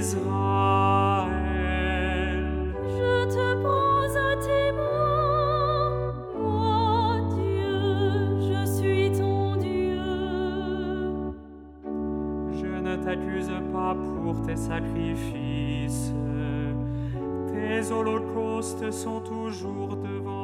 d'Israël. Je te prends à témoin, moi Dieu, je suis ton Dieu. Je ne t'accuse pas pour tes sacrifices. Tes holocaustes sont toujours devant